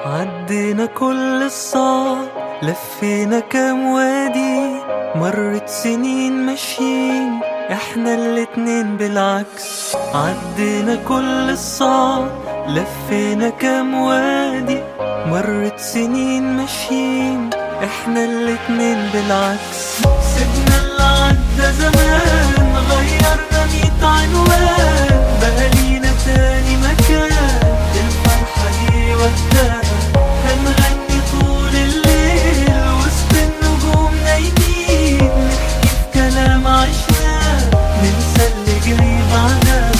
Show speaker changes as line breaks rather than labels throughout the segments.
عدينا كل الصعب، لفينا كام وادي، مرت سنين ماشيين احنا الاتنين بالعكس. عدينا كل الصعب، لفينا كام وادي، مرت سنين ماشيين احنا الاتنين بالعكس. سيبنا اللي عدى زمان، غيرنا 100 عنوان، بقى لينا تاني مكان، الفرحة دي وقتها. هنغني طول الليل وسط النجوم نايمين، نحكي في كلام عشناه، ننسى اللي جاي بعدها.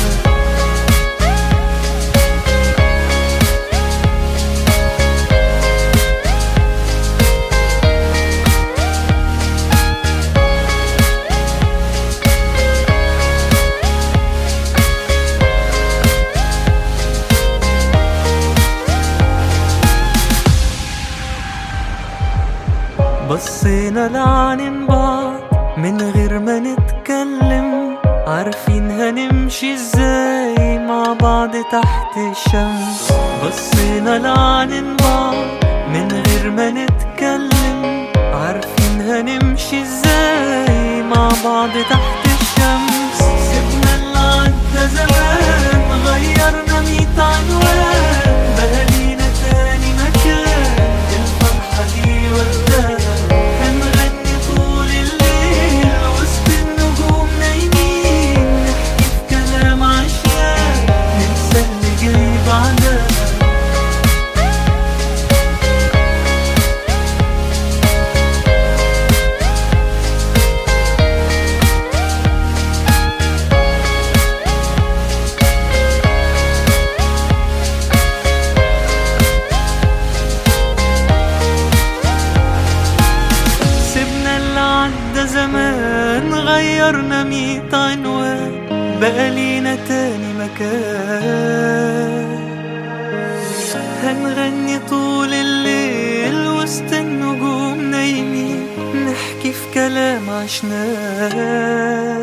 بصينا لعن بعض من غير ما نتكلم، عارفين هنمشي ازاي مع بعض تحت الشمس. بصينا لعن بعض من غير ما نتكلم، عارفين هنمشي ازاي مع بعض تحت الشمس. سيبنا اللي عدى زمان، غيرنا 100 عنوان، بقى لينا تاني مكان، الفرحة دي وقتها. زمان غيرنا 100 عنوان، بقى لينا تاني مكان. هنغني طول الليل وسط النجوم نايمين، نحكي في كلام عشناه.